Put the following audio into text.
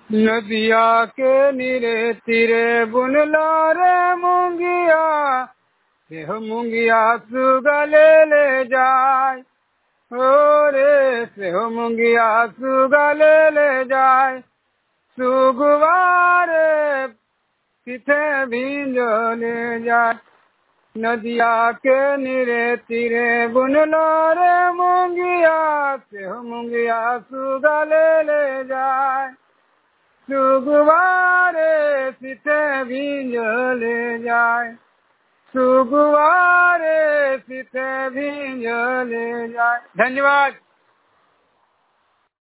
नदिया के निरे तीरे बुनला रे मुंगिया, देह मुंगिया सुगले ले जाय, हो रे सेहो मुंगिया सुगले ले जाय, सुगवारे पीछे भींजो ले जाय। नदिया के निरे तीरे बुनला रे मुंगिया, सेहो मुंगिया सुगले ले जाय, सुगवारे पीछे भींजो ले जाय, सुगवारे पीछे भींजो ले जाय। धन्यवाद।